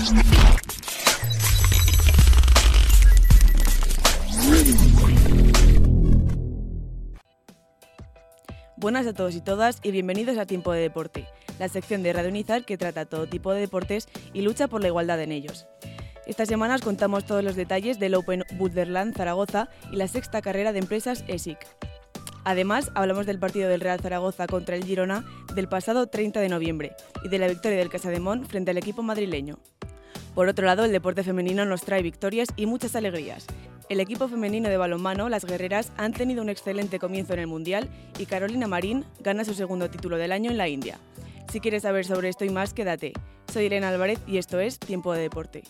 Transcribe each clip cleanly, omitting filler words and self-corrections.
Buenas a todos y todas y bienvenidos a Tiempo de Deporte, la sección de Radio Unizar que trata todo tipo de deportes y lucha por la igualdad en ellos. Esta semana os contamos todos los detalles del Open Boulderland Zaragoza y la sexta carrera de empresas ESIC. Además, hablamos del partido del Real Zaragoza contra el Girona del pasado 30 de noviembre y de la victoria del Casademont frente al equipo madrileño. Por otro lado, el deporte femenino nos trae victorias y muchas alegrías. El equipo femenino de balonmano, las guerreras, han tenido un excelente comienzo en el Mundial y Carolina Marín gana su segundo título del año en la India. Si quieres saber sobre esto y más, quédate. Soy Elena Álvarez y esto es Tiempo de Deporte.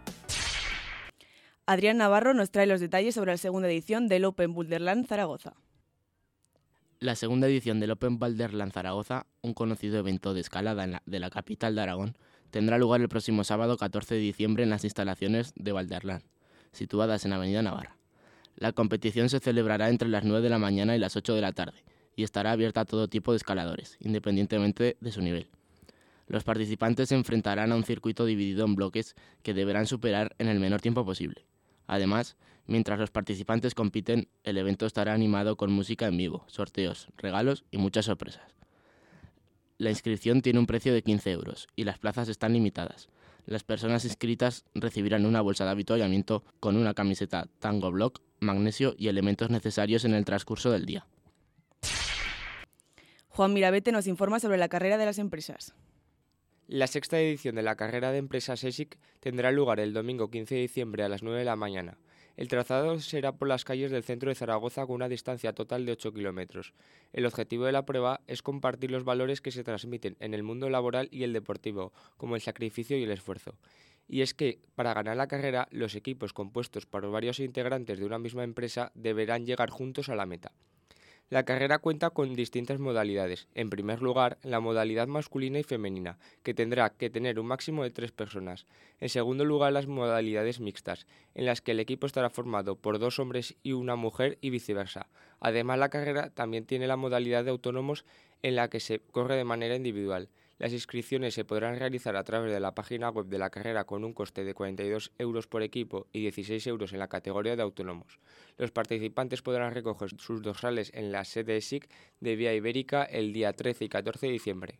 Adrián Navarro nos trae los detalles sobre la segunda edición del Open Boulderland Zaragoza. La segunda edición del Open Boulderland Zaragoza, un conocido evento de escalada de la capital de Aragón, tendrá lugar el próximo sábado 14 de diciembre en las instalaciones de Boulderland, situadas en Avenida Navarra. La competición se celebrará entre las 9 de la mañana y las 8 de la tarde y estará abierta a todo tipo de escaladores, independientemente de su nivel. Los participantes se enfrentarán a un circuito dividido en bloques que deberán superar en el menor tiempo posible. Además, mientras los participantes compiten, el evento estará animado con música en vivo, sorteos, regalos y muchas sorpresas. La inscripción tiene un precio de 15 euros y las plazas están limitadas. Las personas inscritas recibirán una bolsa de avituallamiento con una camiseta Tango Block, magnesio y elementos necesarios en el transcurso del día. Juan Mirabete nos informa sobre la carrera de las empresas. La sexta edición de la carrera de empresas ESIC tendrá lugar el domingo 15 de diciembre a las 9 de la mañana. El trazado será por las calles del centro de Zaragoza con una distancia total de 8 kilómetros. El objetivo de la prueba es compartir los valores que se transmiten en el mundo laboral y el deportivo, como el sacrificio y el esfuerzo. Y es que, para ganar la carrera, los equipos compuestos por varios integrantes de una misma empresa deberán llegar juntos a la meta. La carrera cuenta con distintas modalidades. En primer lugar, la modalidad masculina y femenina, que tendrá que tener un máximo de 3 personas. En segundo lugar, las modalidades mixtas, en las que el equipo estará formado por 2 hombres y una mujer y viceversa. Además, la carrera también tiene la modalidad de autónomos, en la que se corre de manera individual. Las inscripciones se podrán realizar a través de la página web de la carrera con un coste de 42 euros por equipo y 16 euros en la categoría de autónomos. Los participantes podrán recoger sus dorsales en la sede ESIC de Vía Ibérica el día 13 y 14 de diciembre.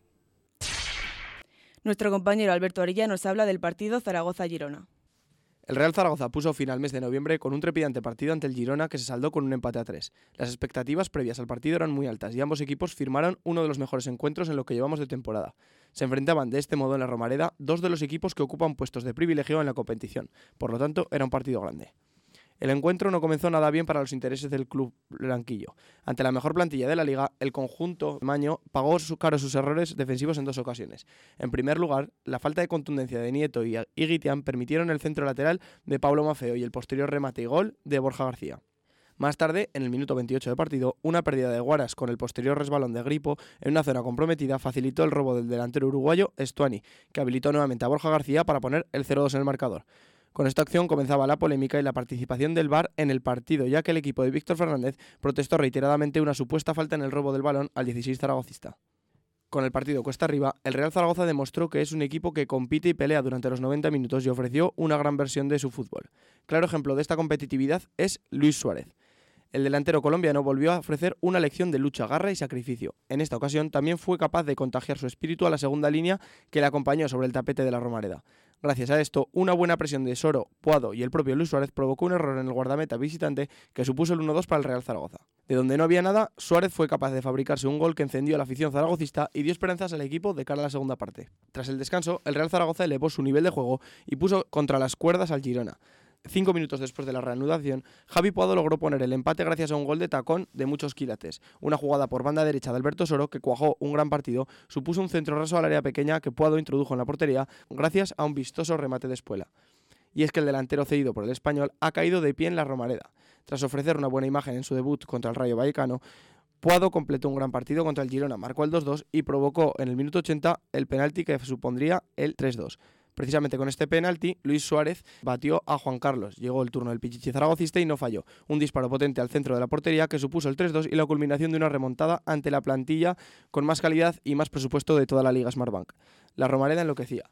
Nuestro compañero Alberto Arilla nos habla del partido Zaragoza-Girona. El Real Zaragoza puso fin al mes de noviembre con un trepidante partido ante el Girona que se saldó con un empate a 3. Las expectativas previas al partido eran muy altas y ambos equipos firmaron uno de los mejores encuentros en lo que llevamos de temporada. Se enfrentaban de este modo en la Romareda 2 de los equipos que ocupan puestos de privilegio en la competición, por lo tanto era un partido grande. El encuentro no comenzó nada bien para los intereses del club blanquillo. Ante la mejor plantilla de la liga, el conjunto maño pagó caro sus errores defensivos en 2 ocasiones. En primer lugar, la falta de contundencia de Nieto y Iguitián permitieron el centro lateral de Pablo Mafeo y el posterior remate y gol de Borja García. Más tarde, en el minuto 28 de partido, una pérdida de Guaras con el posterior resbalón de Gripo en una zona comprometida facilitó el robo del delantero uruguayo Estuani, que habilitó nuevamente a Borja García para poner el 0-2 en el marcador. Con esta acción comenzaba la polémica y la participación del VAR en el partido, ya que el equipo de Víctor Fernández protestó reiteradamente una supuesta falta en el robo del balón al 16 zaragocista. Con el partido cuesta arriba, el Real Zaragoza demostró que es un equipo que compite y pelea durante los 90 minutos y ofreció una gran versión de su fútbol. Claro ejemplo de esta competitividad es Luis Suárez. El delantero colombiano volvió a ofrecer una lección de lucha, garra y sacrificio. En esta ocasión también fue capaz de contagiar su espíritu a la segunda línea que le acompañó sobre el tapete de la Romareda. Gracias a esto, una buena presión de Soro, Puado y el propio Luis Suárez provocó un error en el guardameta visitante que supuso el 1-2 para el Real Zaragoza. De donde no había nada, Suárez fue capaz de fabricarse un gol que encendió a la afición zaragocista y dio esperanzas al equipo de cara a la segunda parte. Tras el descanso, el Real Zaragoza elevó su nivel de juego y puso contra las cuerdas al Girona. 5 minutos después de la reanudación, Javi Puado logró poner el empate gracias a un gol de tacón de muchos quilates. Una jugada por banda derecha de Alberto Soro, que cuajó un gran partido, supuso un centro raso al área pequeña que Puado introdujo en la portería gracias a un vistoso remate de Espuela. Y es que el delantero cedido por el Español ha caído de pie en la Romareda. Tras ofrecer una buena imagen en su debut contra el Rayo Vallecano, Puado completó un gran partido contra el Girona, marcó el 2-2 y provocó en el minuto 80 el penalti que supondría el 3-2. Precisamente con este penalti, Luis Suárez batió a Juan Carlos. Llegó el turno del pichichi zaragocista y no falló. Un disparo potente al centro de la portería que supuso el 3-2 y la culminación de una remontada ante la plantilla con más calidad y más presupuesto de toda la Liga Smartbank. La Romareda enloquecía.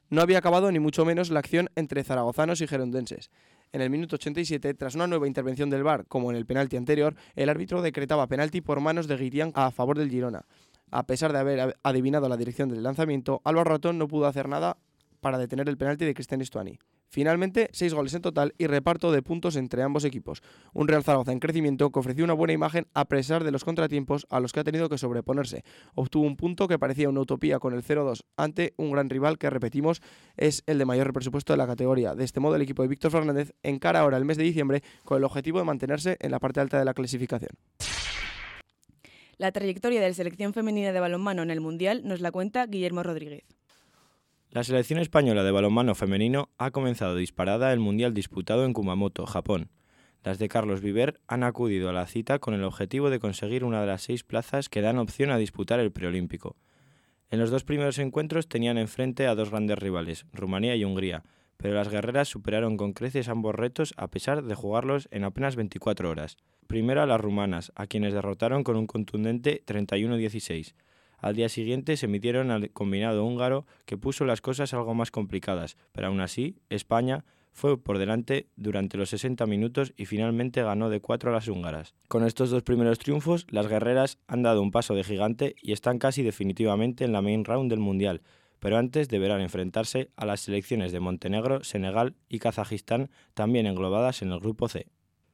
No había acabado ni mucho menos la acción entre zaragozanos y girondenses. En el minuto 87, tras una nueva intervención del VAR, como en el penalti anterior, el árbitro decretaba penalti por manos de Guirián a favor del Girona. A pesar de haber adivinado la dirección del lanzamiento, Álvaro Ratón no pudo hacer nada para detener el penalti de Cristian Stuani. Finalmente, 6 goles en total y reparto de puntos entre ambos equipos. Un Real Zaragoza en crecimiento que ofreció una buena imagen a pesar de los contratiempos a los que ha tenido que sobreponerse. Obtuvo un punto que parecía una utopía con el 0-2 ante un gran rival que, repetimos, es el de mayor presupuesto de la categoría. De este modo, el equipo de Víctor Fernández encara ahora el mes de diciembre con el objetivo de mantenerse en la parte alta de la clasificación. La trayectoria de la selección femenina de balonmano en el Mundial nos la cuenta Guillermo Rodríguez. La selección española de balonmano femenino ha comenzado disparada el Mundial disputado en Kumamoto, Japón. Las de Carlos Viver han acudido a la cita con el objetivo de conseguir una de las 6 plazas que dan opción a disputar el preolímpico. En los 2 primeros encuentros tenían enfrente a 2 grandes rivales, Rumanía y Hungría, pero las guerreras superaron con creces ambos retos a pesar de jugarlos en apenas 24 horas. Primero a las rumanas, a quienes derrotaron con un contundente 31-16. Al día siguiente se midieron al combinado húngaro, que puso las cosas algo más complicadas, pero aún así, España fue por delante durante los 60 minutos y finalmente ganó de 4 a las húngaras. Con estos 2 primeros triunfos, las guerreras han dado un paso de gigante y están casi definitivamente en la main round del Mundial, pero antes deberán enfrentarse a las selecciones de Montenegro, Senegal y Kazajistán, también englobadas en el grupo C.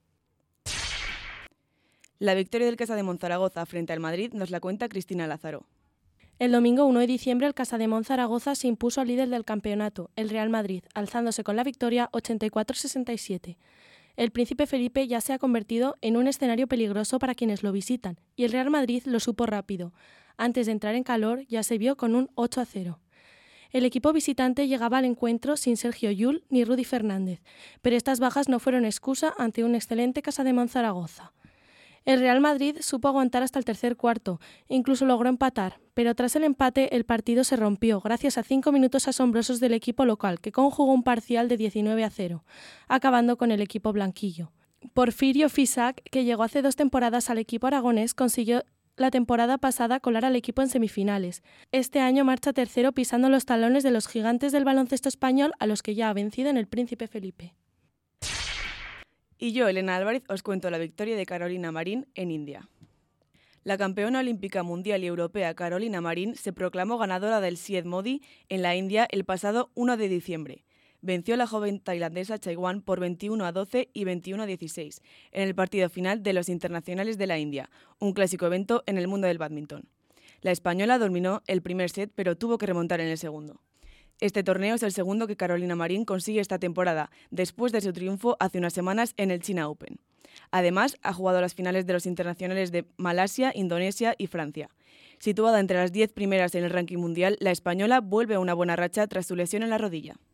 La victoria del Casa de Monzaragoza frente al Madrid nos la cuenta Cristina Lázaro. El domingo 1 de diciembre el Casa de Monzaragoza se impuso al líder del campeonato, el Real Madrid, alzándose con la victoria 84-67. El Príncipe Felipe ya se ha convertido en un escenario peligroso para quienes lo visitan, y el Real Madrid lo supo rápido. Antes de entrar en calor ya se vio con un 8-0. El equipo visitante llegaba al encuentro sin Sergio Llull ni Rudy Fernández, pero estas bajas no fueron excusa ante un excelente Casa de Monzaragoza. El Real Madrid supo aguantar hasta el tercer cuarto e incluso logró empatar, pero tras el empate el partido se rompió gracias a 5 minutos asombrosos del equipo local que conjugó un parcial de 19-0, acabando con el equipo blanquillo. Porfirio Fisac, que llegó hace 2 temporadas al equipo aragonés, consiguió la temporada pasada colar al equipo en semifinales. Este año marcha tercero pisando los talones de los gigantes del baloncesto español a los que ya ha vencido en el Príncipe Felipe. Y yo, Elena Álvarez, os cuento la victoria de Carolina Marín en India. La campeona olímpica mundial y europea Carolina Marín se proclamó ganadora del Syed Modi en la India el pasado 1 de diciembre. Venció a la joven tailandesa Chaiwan por 21-12 y 21-16 en el partido final de los Internacionales de la India, un clásico evento en el mundo del bádminton. La española dominó el primer set, pero tuvo que remontar en el segundo. Este torneo es el segundo que Carolina Marín consigue esta temporada, después de su triunfo hace unas semanas en el China Open. Además, ha jugado las finales de los internacionales de Malasia, Indonesia y Francia. Situada entre las 10 primeras en el ranking mundial, la española vuelve a una buena racha tras su lesión en la rodilla.